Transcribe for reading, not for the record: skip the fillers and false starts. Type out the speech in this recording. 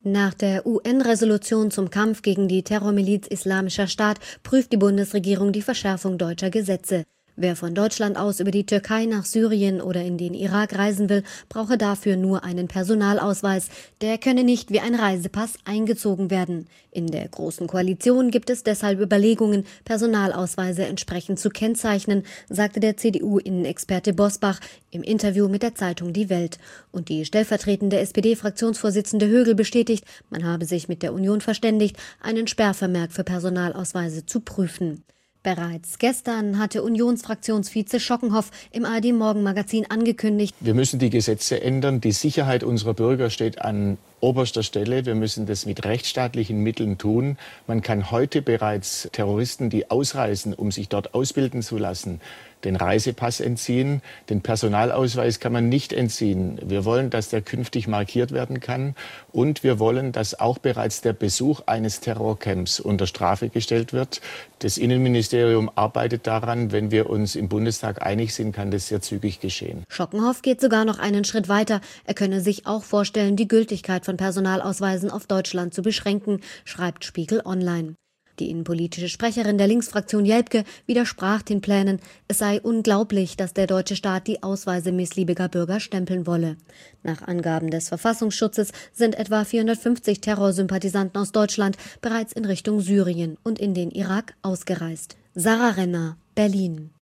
Nach der UN-Resolution zum Kampf gegen die Terrormiliz Islamischer Staat prüft die Bundesregierung die Verschärfung deutscher Gesetze. Wer von Deutschland aus über die Türkei nach Syrien oder in den Irak reisen will, brauche dafür nur einen Personalausweis. Der könne nicht wie ein Reisepass eingezogen werden. In der Großen Koalition gibt es deshalb Überlegungen, Personalausweise entsprechend zu kennzeichnen, sagte der CDU-Innenexperte Bosbach im Interview mit der Zeitung Die Welt. Und die stellvertretende SPD-Fraktionsvorsitzende Högel bestätigt, man habe sich mit der Union verständigt, einen Sperrvermerk für Personalausweise zu prüfen. Bereits gestern hatte Unionsfraktionsvize Schockenhoff im ARD-Morgenmagazin angekündigt: Wir müssen die Gesetze ändern. Die Sicherheit unserer Bürger steht an oberster Stelle. Wir müssen das mit rechtsstaatlichen Mitteln tun. Man kann heute bereits Terroristen, die ausreisen, um sich dort ausbilden zu lassen, den Reisepass entziehen. Den Personalausweis kann man nicht entziehen. Wir wollen, dass der künftig markiert werden kann. Und wir wollen, dass auch bereits der Besuch eines Terrorcamps unter Strafe gestellt wird. Das Innenministerium arbeitet daran. Wenn wir uns im Bundestag einig sind, kann das sehr zügig geschehen. Schockenhoff geht sogar noch einen Schritt weiter. Er könne sich auch vorstellen, die Gültigkeit von Personalausweisen auf Deutschland zu beschränken, schreibt Spiegel Online. Die innenpolitische Sprecherin der Linksfraktion Jelpke widersprach den Plänen. Es sei unglaublich, dass der deutsche Staat die Ausweise missliebiger Bürger stempeln wolle. Nach Angaben des Verfassungsschutzes sind etwa 450 Terrorsympathisanten aus Deutschland bereits in Richtung Syrien und in den Irak ausgereist. Sarah Renner, Berlin.